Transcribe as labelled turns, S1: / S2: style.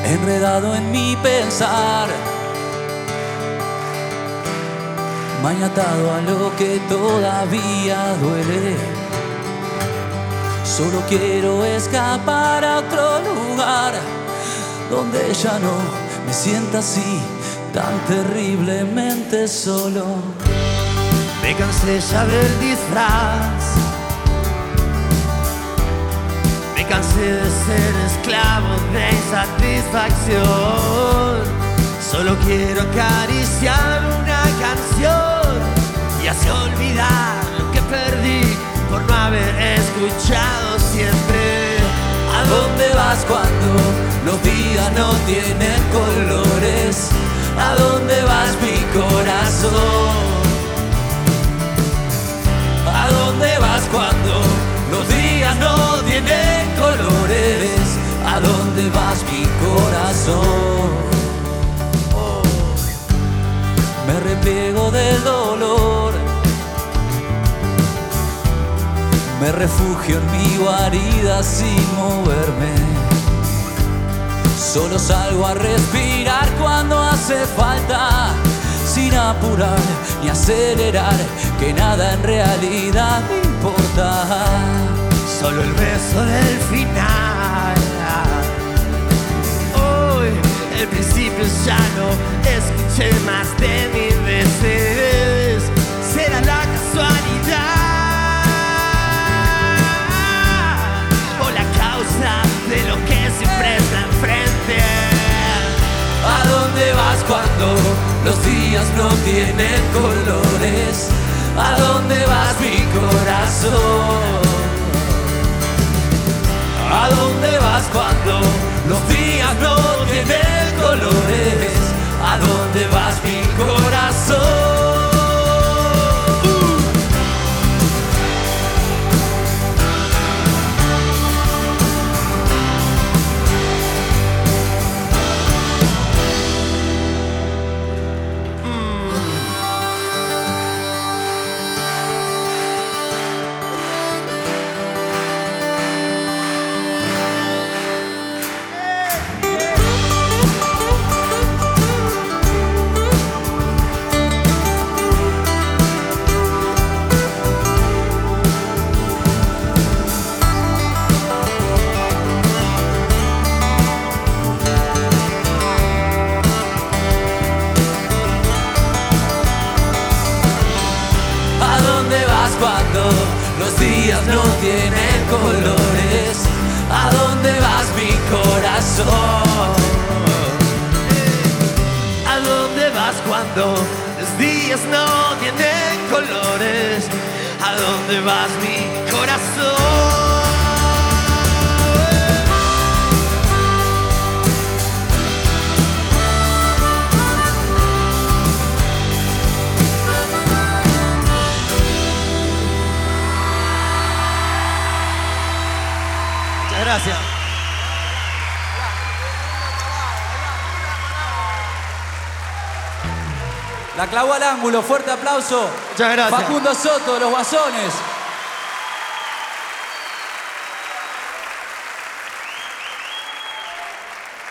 S1: enredado en mi pensar, maniatado a lo que todavía duele. Solo quiero escapar a otro lugar donde ya no me sienta así tan terriblemente solo.
S2: Me cansé ya del disfraz, me cansé de ser esclavo de insatisfacción. Solo quiero acariciar una canción y así olvidar lo que perdí por no haber escuchado siempre.
S1: ¿A dónde vas cuando los días no tienen colores? ¿A dónde vas, mi corazón? ¿A dónde vas cuando los días no tienen colores? ¿A dónde vas, mi corazón? Oh. Me repliego del dolor, me refugio en mi guarida sin moverme. Solo salgo a respirar cuando hace falta, sin apurar ni acelerar, que nada en realidad me importa.
S2: Solo el beso del final. Hoy el principio ya no escuché más de 1000 veces. Será la casualidad o la causa de lo que siempre está enfrente.
S1: ¿A dónde vas cuando los días no tienen colores? ¿A dónde vas, mi corazón? ¿A dónde vas cuando los días no tienen colores? ¿A dónde vas, mi corazón? Cuando los días no tienen colores, ¿a dónde vas, mi corazón?
S2: ¿A dónde vas cuando los días no tienen colores? ¿A dónde vas, mi corazón? Gracias.
S1: La clavó al ángulo, fuerte aplauso.
S2: Muchas gracias.
S1: Facundo Soto de Los Guasones.